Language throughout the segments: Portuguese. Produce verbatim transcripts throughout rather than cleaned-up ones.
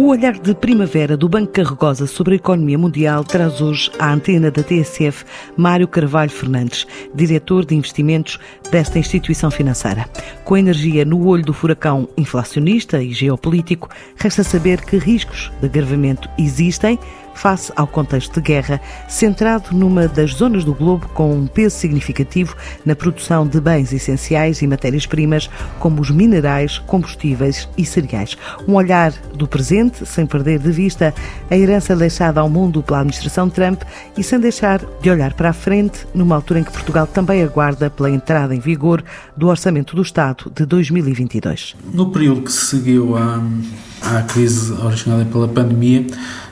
O olhar de primavera do Banco Carregosa sobre a economia mundial traz hoje à antena da T S F Mário Carvalho Fernandes, diretor de investimentos desta instituição financeira. Com a energia no olho do furacão inflacionista e geopolítico, resta saber que riscos de agravamento existem face ao contexto de guerra, centrado numa das zonas do globo com um peso significativo na produção de bens essenciais e matérias-primas, como os minerais, combustíveis e cereais. Um olhar do presente, sem perder de vista a herança deixada ao mundo pela administração Trump e sem deixar de olhar para a frente, numa altura em que Portugal também aguarda pela entrada em vigor do Orçamento do Estado de dois mil e vinte e dois. No período que se seguiu à, à crise originada pela pandemia,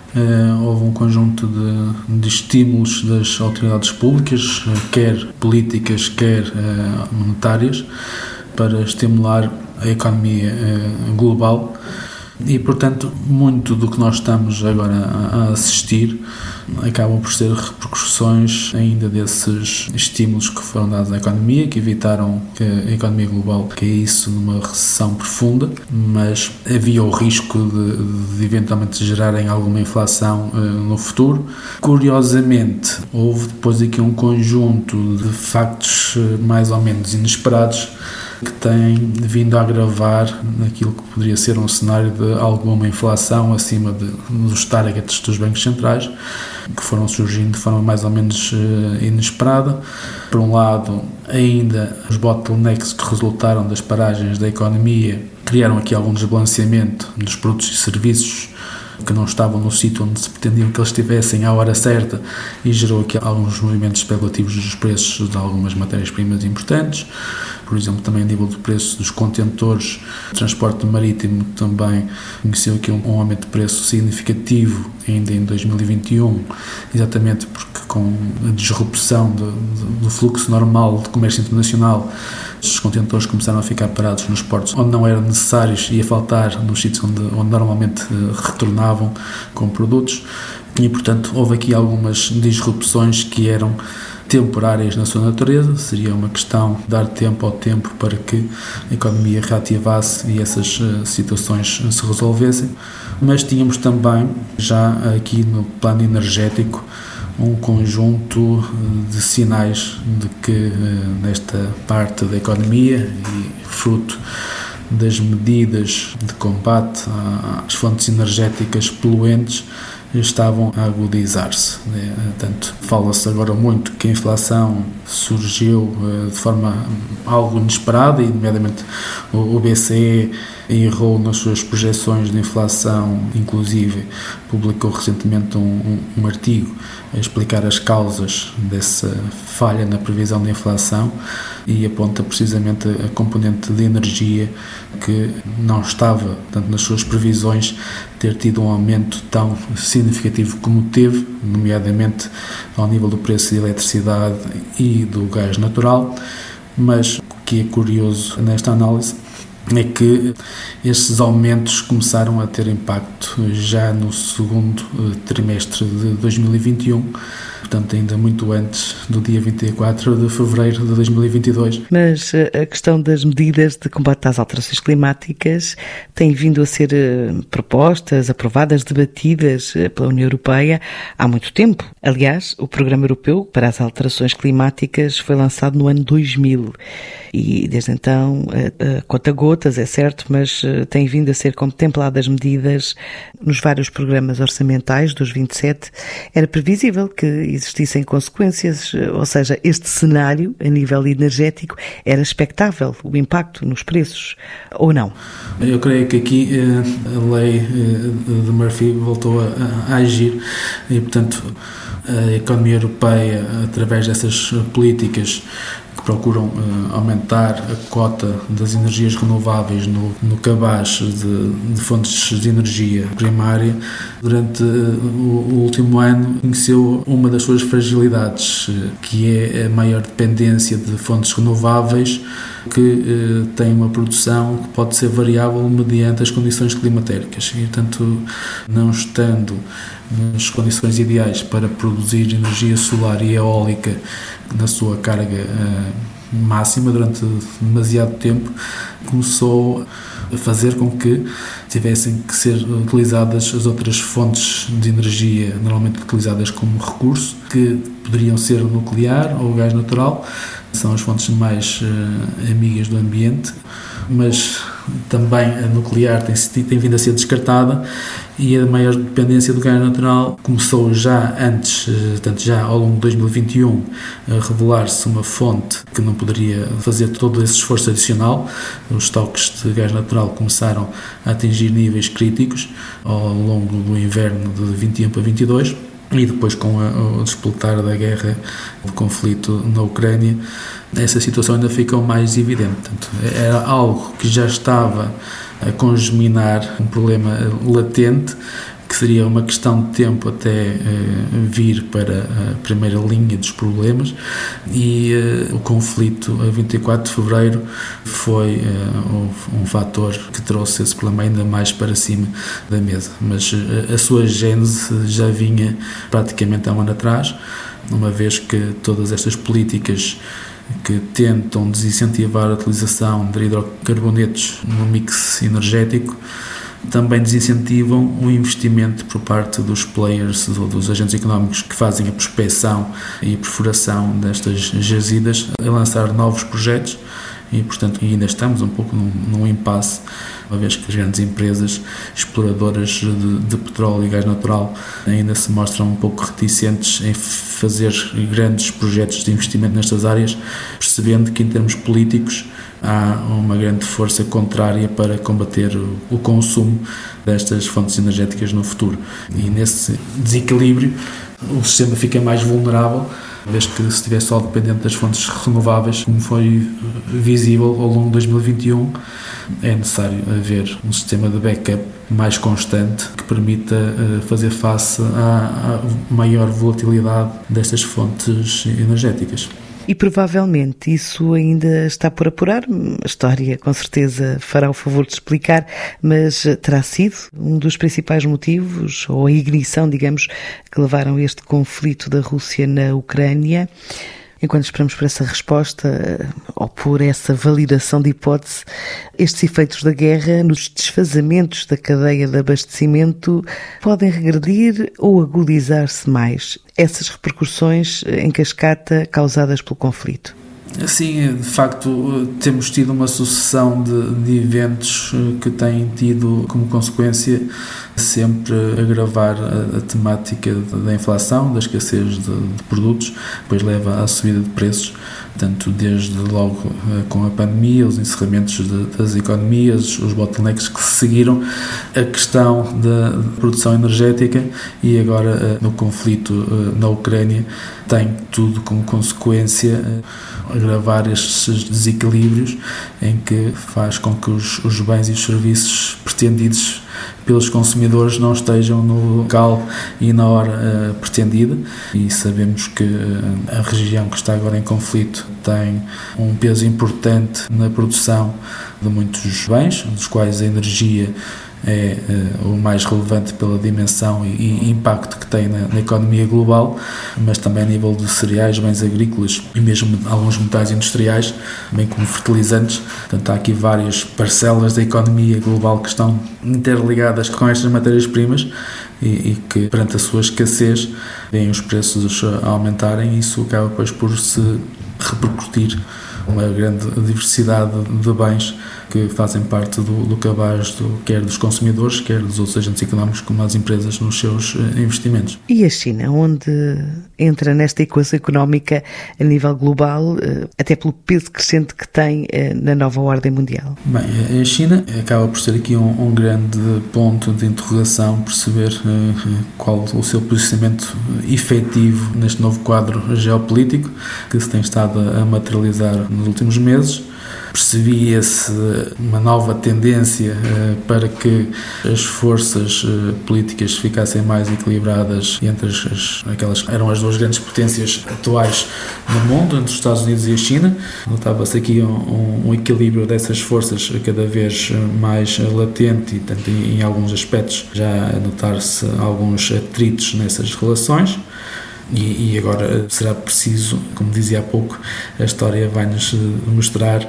Uh, houve um conjunto de, de estímulos das autoridades públicas, uh, quer políticas, quer uh, monetárias, para estimular a economia uh, global e, portanto, muito do que nós estamos agora a, a assistir acabam por ser repercussões ainda desses estímulos que foram dados à economia, que evitaram que a economia global caísse numa recessão profunda, mas havia o risco de, de eventualmente gerarem alguma inflação uh, no futuro. Curiosamente, houve depois aqui um conjunto de factos uh, mais ou menos inesperados que têm vindo a agravar aquilo que poderia ser um cenário de alguma inflação acima de, dos targets dos bancos centrais, que foram surgindo de forma mais ou menos uh, inesperada. Por um lado, ainda os bottlenecks que resultaram das paragens da economia criaram aqui algum desbalanceamento dos produtos e serviços que não estavam no sítio onde se pretendiam que eles estivessem à hora certa e gerou aqui alguns movimentos especulativos dos preços de algumas matérias-primas importantes. Por exemplo, também a nível do preço dos contentores, o transporte marítimo também conheceu aqui um, um aumento de preço significativo ainda em dois mil e vinte e um, exatamente porque com a disrupção do, do fluxo normal de comércio internacional, os contentores começaram a ficar parados nos portos onde não eram necessários e a faltar nos sítios onde, onde normalmente retornavam com produtos e, portanto, houve aqui algumas disrupções que eram temporárias na sua natureza. Seria uma questão de dar tempo ao tempo para que a economia reativasse e essas uh, situações se resolvessem. Mas tínhamos também, já aqui no plano energético, um conjunto de sinais de que uh, nesta parte da economia e fruto das medidas de combate às fontes energéticas poluentes estavam a agudizar-se. Portanto, fala-se agora muito que a inflação surgiu de forma algo inesperada e, nomeadamente, o B C E errou nas suas projeções de inflação, inclusive publicou recentemente um, um, um artigo a explicar as causas dessa falha na previsão de inflação e aponta precisamente a componente de energia que não estava, portanto, nas suas previsões ter tido um aumento tão significativo como teve, nomeadamente ao nível do preço de eletricidade e do gás natural. Mas o que é curioso nesta análise é que estes aumentos começaram a ter impacto já no segundo trimestre de dois mil e vinte e um, portanto ainda muito antes do dia vinte e quatro de fevereiro de dois mil e vinte e dois. Mas a questão das medidas de combate às alterações climáticas tem vindo a ser propostas, aprovadas, debatidas pela União Europeia há muito tempo. Aliás, o Programa Europeu para as Alterações Climáticas foi lançado no ano dois mil e desde então a, a conta-gotas, é certo, mas tem vindo a ser contempladas medidas nos vários programas orçamentais dos vinte e sete. Era previsível que existissem consequências, ou seja, este cenário a nível energético era expectável, o impacto nos preços, ou não? Eu creio que aqui a lei de Murphy voltou a, a agir e, portanto, a economia europeia, através dessas políticas que procuram uh, aumentar a cota das energias renováveis no, no cabaz de, de fontes de energia primária, durante uh, o, o último ano conheceu uma das suas fragilidades, uh, que é a maior dependência de fontes renováveis que uh, tem uma produção que pode ser variável mediante as condições climatéricas e, portanto, não estando nas condições ideais para produzir energia solar e eólica na sua carga uh, máxima durante demasiado tempo, começou fazer com que tivessem que ser utilizadas as outras fontes de energia normalmente utilizadas como recurso, que poderiam ser o nuclear ou o gás natural, são as fontes mais uh, amigas do ambiente, mas também a nuclear tem, tem vindo a ser descartada e a maior dependência do gás natural começou já antes, portanto já ao longo de dois mil e vinte e um, a revelar-se uma fonte que não poderia fazer todo esse esforço adicional. Os estoques de gás natural começaram a atingir níveis críticos ao longo do inverno de vinte e um para vinte e dois. E depois, com a, o despoltar da guerra, do conflito na Ucrânia, essa situação ainda ficou mais evidente. Portanto, era algo que já estava a congeminar um problema latente, que seria uma questão de tempo até uh, vir para a primeira linha dos problemas, e uh, o conflito a vinte e quatro de fevereiro foi uh, um, um fator que trouxe esse problema ainda mais para cima da mesa. Mas uh, a sua gênese já vinha praticamente há um ano atrás, uma vez que todas estas políticas que tentam desincentivar a utilização de hidrocarbonetos no mix energético também desincentivam o investimento por parte dos players ou dos agentes económicos que fazem a prospecção e a perfuração destas jazidas a lançar novos projetos e, portanto, ainda estamos um pouco num, num impasse, uma vez que as grandes empresas exploradoras de, de petróleo e gás natural ainda se mostram um pouco reticentes em fazer grandes projetos de investimento nestas áreas, percebendo que, em termos políticos, há uma grande força contrária para combater o, o consumo destas fontes energéticas no futuro. E nesse desequilíbrio o sistema fica mais vulnerável, uma vez que se estiver só dependente das fontes renováveis, como foi visível ao longo de dois mil e vinte e um, é necessário haver um sistema de backup mais constante que permita fazer face à, à maior volatilidade destas fontes energéticas. E provavelmente isso ainda está por apurar. A história com certeza fará o favor de explicar, mas terá sido um dos principais motivos, ou a ignição, digamos, que levaram este conflito da Rússia na Ucrânia. Enquanto esperamos por essa resposta, ou por essa validação de hipótese, estes efeitos da guerra nos desfazamentos da cadeia de abastecimento podem regredir ou agudizar-se mais. Essas repercussões em cascata causadas pelo conflito. Sim, de facto, temos tido uma sucessão de, de eventos que têm tido como consequência sempre agravar a, a temática da inflação, da escassez de, de produtos, depois leva à subida de preços, tanto desde logo com a pandemia, os encerramentos de, das economias, os bottlenecks que se seguiram, a questão da de produção energética e agora no conflito na Ucrânia tem tudo como consequência agravar estes desequilíbrios, em que faz com que os, os bens e os serviços pretendidos pelos consumidores não estejam no local e na hora uh, pretendida, e sabemos que uh, a região que está agora em conflito tem um peso importante na produção de muitos bens, dos quais a energia é uh, o mais relevante pela dimensão e, e impacto que tem na, na economia global, mas também a nível de cereais, bens agrícolas e mesmo alguns metais industriais, bem como fertilizantes. Portanto, há aqui várias parcelas da economia global que estão interligadas com estas matérias-primas e, e que, perante a sua escassez, veem os preços a aumentarem, e isso acaba depois por se repercutir uma grande diversidade de bens que fazem parte do, do cabaz do, quer dos consumidores, quer dos outros agentes económicos, como as empresas nos seus investimentos. E a China, onde entra nesta equação económica a nível global, até pelo peso crescente que tem na nova ordem mundial? Bem, a China acaba por ser aqui um, um grande ponto de interrogação, perceber uh, qual o seu posicionamento efetivo neste novo quadro geopolítico que se tem estado a materializar nos últimos meses. Percebia-se uma nova tendência uh, para que as forças uh, políticas ficassem mais equilibradas entre as, as, aquelas que eram as duas grandes potências atuais no mundo, entre os Estados Unidos e a China. Notava-se aqui um, um equilíbrio dessas forças cada vez mais latente, e tanto em, em alguns aspectos já a notar-se alguns atritos nessas relações. E, e agora será preciso, como dizia há pouco, a história vai-nos mostrar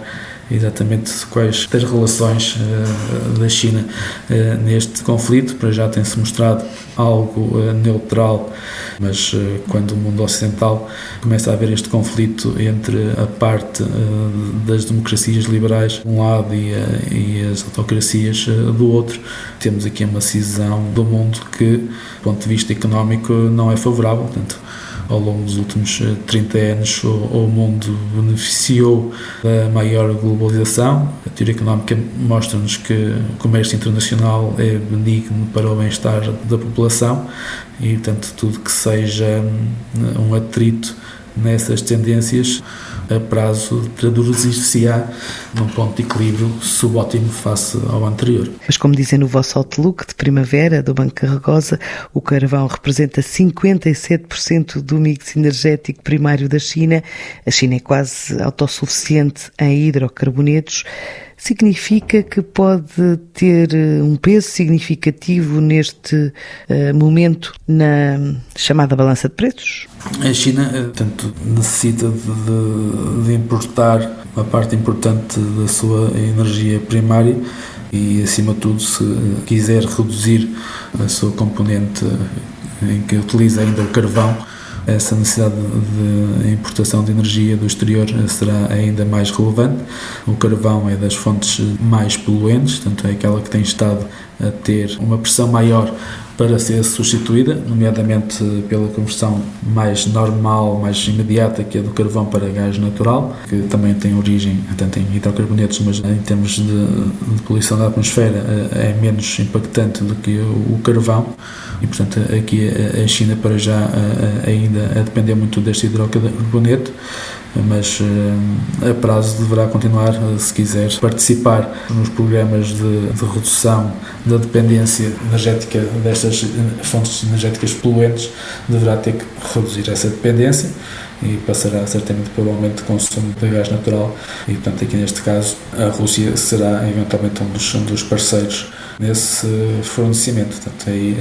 exatamente quais as relações uh, da China uh, neste conflito. Para já tem-se mostrado algo uh, neutral, mas uh, quando o mundo ocidental começa a haver este conflito entre a parte uh, das democracias liberais de um lado e, uh, e as autocracias uh, do outro, temos aqui uma cisão do mundo que, do ponto de vista económico, não é favorável. Portanto, ao longo dos últimos trinta anos, o, o mundo beneficiou da maior globalização. A teoria económica mostra-nos que o comércio internacional é benigno para o bem-estar da população e, portanto, tudo que seja um atrito nessas tendências, a prazo traduzir-se-á num ponto de equilíbrio subótimo face ao anterior. Mas, como dizem no vosso Outlook de primavera do Banco Carregosa, o carvão representa cinquenta e sete por cento do mix energético primário da China. A China é quase autossuficiente em hidrocarbonetos. Significa que pode ter um peso significativo neste uh, momento na chamada balança de preços? A China, portanto, necessita de, de, de importar uma parte importante da sua energia primária e, acima de tudo, se quiser reduzir a sua componente em que utiliza ainda o carvão, essa necessidade de importação de energia do exterior será ainda mais relevante. O carvão é das fontes mais poluentes, portanto é aquela que tem estado a ter uma pressão maior para ser substituída, nomeadamente pela conversão mais normal, mais imediata, que é do carvão para gás natural, que também tem origem tanto em hidrocarbonetos, mas em termos de, de poluição da atmosfera é menos impactante do que o, o carvão. E, portanto, aqui a China para já ainda a depender muito deste hidrocarboneto, mas a prazo deverá continuar, se quiser participar nos programas de, de redução da dependência energética destas fontes energéticas poluentes, deverá ter que reduzir essa dependência e passará certamente pelo aumento de consumo de gás natural e, portanto, aqui neste caso a Rússia será eventualmente um dos, um dos parceiros nesse fornecimento. Portanto, aí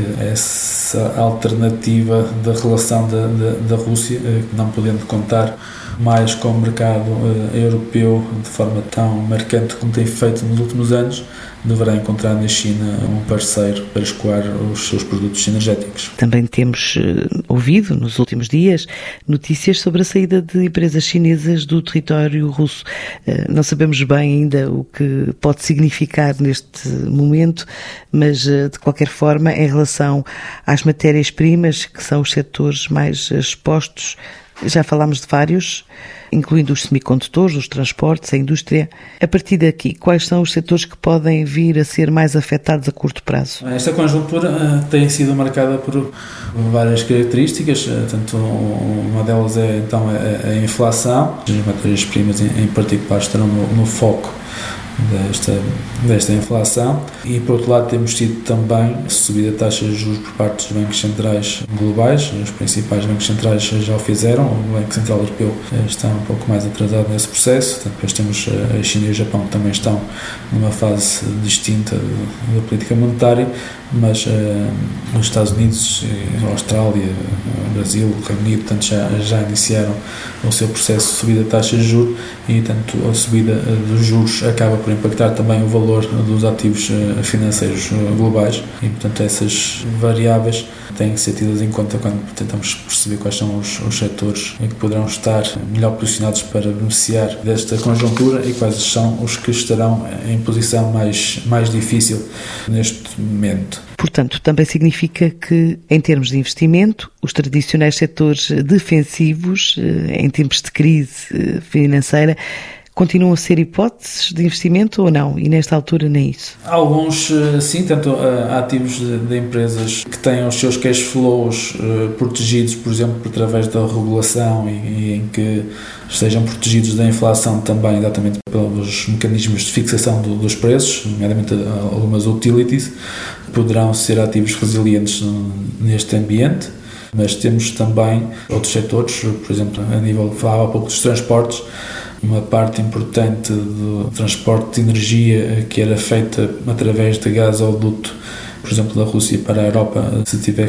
essa alternativa da relação da, da, da Rússia, não podendo contar mais com o mercado uh, europeu de forma tão marcante como tem feito nos últimos anos, deverá encontrar na China um parceiro para escoar os seus produtos energéticos. Também temos uh, ouvido nos últimos dias notícias sobre a saída de empresas chinesas do território russo. Uh, não sabemos bem ainda o que pode significar neste momento, mas uh, de qualquer forma, em relação às matérias-primas, que são os setores mais expostos, já falámos de vários, incluindo os semicondutores, os transportes, a indústria. A partir daqui, quais são os setores que podem vir a ser mais afetados a curto prazo? Esta conjuntura uh, tem sido marcada por várias características, uh, tanto uma delas é então a, a inflação. As matérias-primas em, em particular estarão no, no foco desta, desta inflação e, por outro lado, temos tido também subida de taxas de juros por parte dos bancos centrais globais. Os principais bancos centrais já o fizeram, o Banco Central Europeu está um pouco mais atrasado nesse processo. Portanto, depois temos a China e o Japão, que também estão numa fase distinta da política monetária, mas uh, os Estados Unidos, a Austrália, o Brasil, o Reino Unido, portanto, já, já iniciaram o seu processo de subida de taxas de juros e, tanto a subida dos juros acaba por impactar também o valor dos ativos financeiros globais e, portanto, essas variáveis têm que ser tidas em conta quando tentamos perceber quais são os, os setores que poderão estar melhor posicionados para beneficiar desta conjuntura e quais são os que estarão em posição mais, mais difícil neste momento. Portanto, também significa que, em termos de investimento, os tradicionais setores defensivos, em tempos de crise financeira, continuam a ser hipóteses de investimento ou não? E nesta altura nem isso? Alguns, sim, tanto ativos de, de empresas que têm os seus cash flows uh, protegidos, por exemplo, através da regulação e, e em que estejam protegidos da inflação também, exatamente pelos mecanismos de fixação do, dos preços, nomeadamente algumas utilities, poderão ser ativos resilientes neste ambiente. Mas temos também outros setores, por exemplo, a nível, falava há pouco dos transportes, uma parte importante do transporte de energia que era feita através de gasoduto, por exemplo, da Rússia para a Europa, se tiver que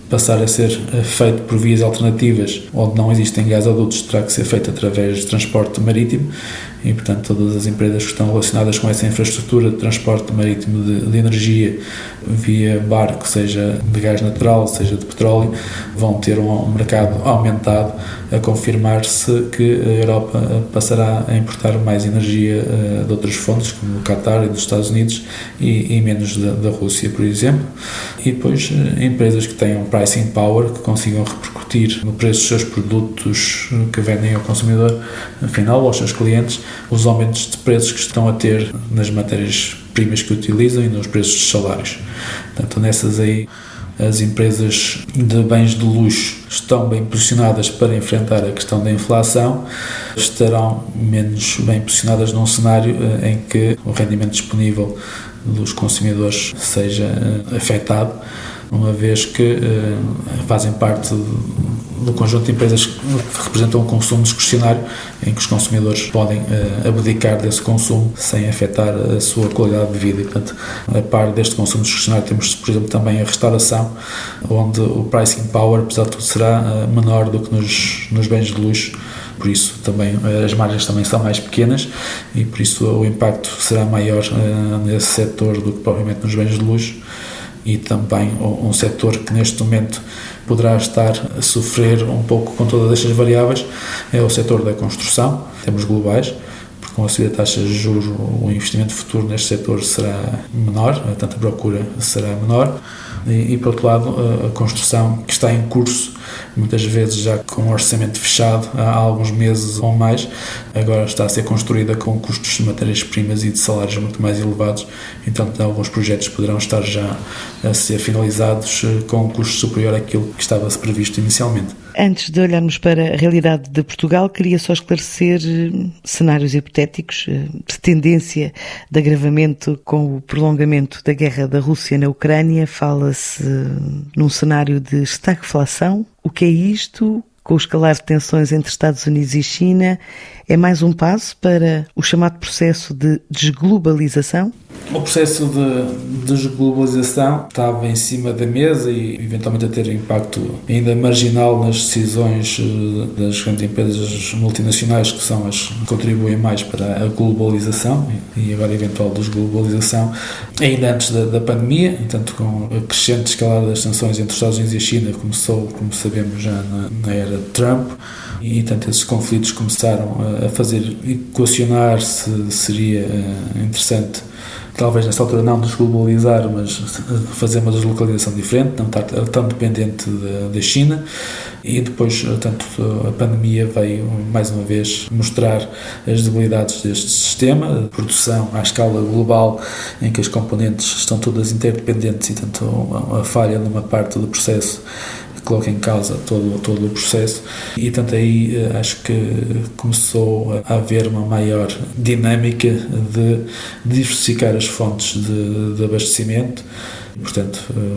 passar a ser feito por vias alternativas, onde não existem gasodutos, terá que ser feito através de transporte marítimo e, portanto, todas as empresas que estão relacionadas com essa infraestrutura de transporte marítimo de, de energia via barco, seja de gás natural, seja de petróleo, vão ter um, um mercado aumentado, a confirmar-se que a Europa passará a importar mais energia uh, de outras fontes, como do Qatar e dos Estados Unidos, e, e menos da, da Rússia, por exemplo. E depois, uh, empresas que tenham pricing power, que consigam repercutir no preço dos seus produtos que vendem ao consumidor final, aos seus clientes, os aumentos de preços que estão a ter nas matérias-primas que utilizam e nos preços dos salários. Portanto, nessas aí, as empresas de bens de luxo estão bem posicionadas para enfrentar a questão da inflação, estarão menos bem posicionadas num cenário em que o rendimento disponível dos consumidores seja afetado, uma vez que uh, fazem parte do conjunto de empresas que representam um consumo discrecionário, em que os consumidores podem uh, abdicar desse consumo sem afetar a sua qualidade de vida. E, portanto, a par deste consumo discrecionário, temos, por exemplo, também a restauração, onde o pricing power, apesar de tudo, será uh, menor do que nos, nos bens de luxo. Por isso, também as margens também são mais pequenas e, por isso, o impacto será maior uh, nesse setor do que provavelmente nos bens de luxo. E também um setor que neste momento poderá estar a sofrer um pouco com todas estas variáveis é o setor da construção, em termos globais, porque com a subida de taxas de juros o investimento futuro neste setor será menor, portanto a procura será menor. E, e, por outro lado, a construção que está em curso, muitas vezes já com um orçamento fechado há alguns meses ou mais, agora está a ser construída com custos de matérias-primas e de salários muito mais elevados, então alguns projetos poderão estar já a ser finalizados com um custo superior àquilo que estava previsto inicialmente. Antes de olharmos para a realidade de Portugal, queria só esclarecer cenários hipotéticos de tendência de agravamento com o prolongamento da guerra da Rússia na Ucrânia. Fala-se num cenário de estagflação. O que é isto? Com o escalar de tensões entre Estados Unidos e China, é mais um passo para o chamado processo de desglobalização? O processo de desglobalização estava em cima da mesa e eventualmente a ter impacto ainda marginal nas decisões das grandes empresas multinacionais, que são as que contribuem mais para a globalização e agora a eventual desglobalização, ainda antes da, da pandemia. Entanto, com a crescente escalada das tensões entre os Estados Unidos e a China, começou, como sabemos, já na, na era de Trump, e tanto esses conflitos começaram a fazer equacionar se seria interessante, talvez nesta altura não desglobalizar, mas fazer uma deslocalização diferente, não estar tão dependente da, da China. E depois, tanto a pandemia veio mais uma vez mostrar as debilidades deste sistema de produção à escala global, em que as componentes estão todas interdependentes e tanto a falha numa parte do processo coloca em causa todo, todo o processo, e tanto aí acho que começou a haver uma maior dinâmica de diversificar as fontes de, de abastecimento, portanto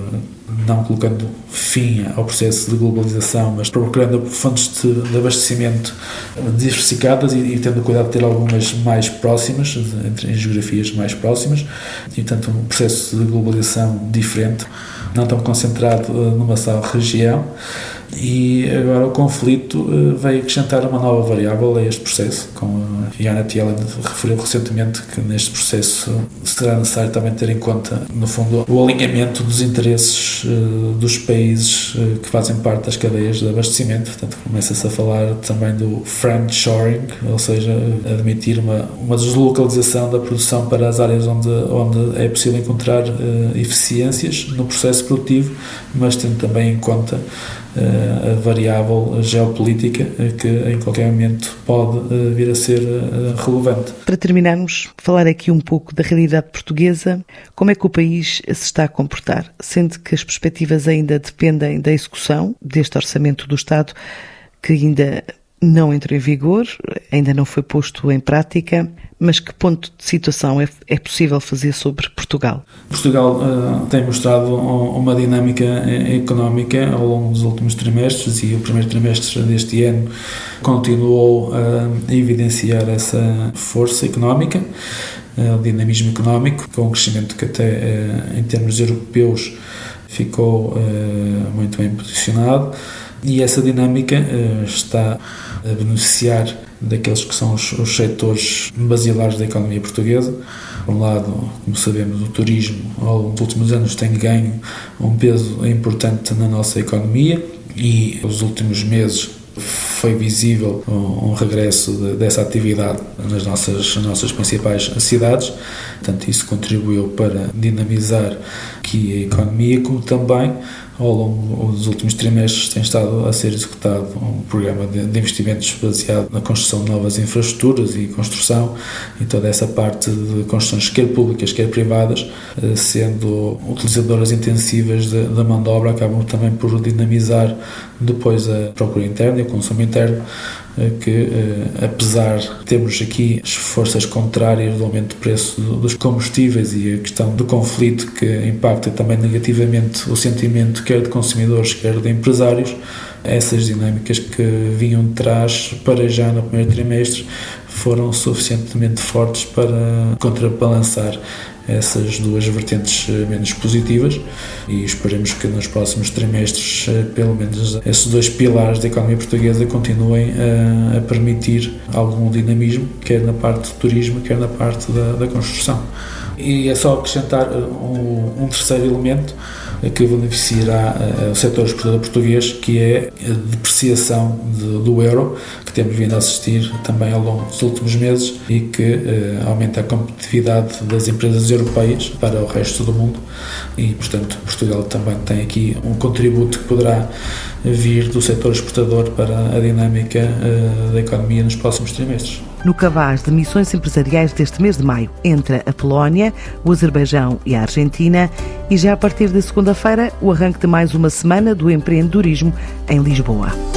não colocando fim ao processo de globalização, mas procurando fontes de, de abastecimento diversificadas e, e tendo cuidado de ter algumas mais próximas, entre, em geografias mais próximas, e portanto um processo de globalização diferente, não tão concentrado numa só região. E agora o conflito veio acrescentar uma nova variável a este processo, como a Janet Yellen referiu recentemente, que neste processo será necessário também ter em conta, no fundo, o alinhamento dos interesses dos países que fazem parte das cadeias de abastecimento. Portanto, começa-se a falar também do friendshoring, ou seja, admitir uma, uma deslocalização da produção para as áreas onde, onde é possível encontrar uh, eficiências no processo produtivo, mas tendo também em conta a variável geopolítica que em qualquer momento pode vir a ser relevante. Para terminarmos, falar aqui um pouco da realidade portuguesa, como é que o país se está a comportar, sendo que as perspectivas ainda dependem da execução deste orçamento do Estado, que ainda não entrou em vigor, ainda não foi posto em prática, mas que ponto de situação é, é possível fazer sobre Portugal? Portugal uh, tem mostrado uma dinâmica económica ao longo dos últimos trimestres, e o primeiro trimestre deste ano continuou a evidenciar essa força económica, uh, dinamismo económico, com um crescimento que até uh, em termos europeus ficou uh, muito bem posicionado e essa dinâmica uh, está a beneficiar daqueles que são os, os setores basilares da economia portuguesa. Por um lado, como sabemos, o turismo ao longo dos últimos anos tem ganho um peso importante na nossa economia e nos últimos meses foi visível um, um regresso de, dessa atividade nas nossas, nas nossas principais cidades. Portanto, isso contribuiu para dinamizar aqui a economia, como também ao longo dos últimos trimestres tem estado a ser executado um programa de, de investimentos baseado na construção de novas infraestruturas e construção, e toda essa parte de construções quer públicas, quer privadas, sendo utilizadoras intensivas da mão de obra, acabam também por dinamizar depois a procura interna e o consumo interno, que apesar de termos aqui as forças contrárias do aumento de preço dos combustíveis e a questão do conflito que impacta também negativamente o sentimento quer de consumidores, quer de empresários, essas dinâmicas que vinham de trás para já no primeiro trimestre foram suficientemente fortes para contrabalançar essas duas vertentes menos positivas e esperemos que nos próximos trimestres pelo menos esses dois pilares da economia portuguesa continuem a, a permitir algum dinamismo, quer na parte do turismo, quer na parte da, da construção. E é só acrescentar um, um terceiro elemento que beneficiará uh, o setor exportador português, que é a depreciação de, do euro, que temos vindo a assistir também ao longo dos últimos meses e que uh, aumenta a competitividade das empresas europeias para o resto do mundo e, portanto, Portugal também tem aqui um contributo que poderá vir do setor exportador para a dinâmica uh, da economia nos próximos trimestres. No cabaz de missões empresariais deste mês de maio, entra a Polónia, o Azerbaijão e a Argentina e já a partir da segunda-feira o arranque de mais uma semana do empreendedorismo em Lisboa.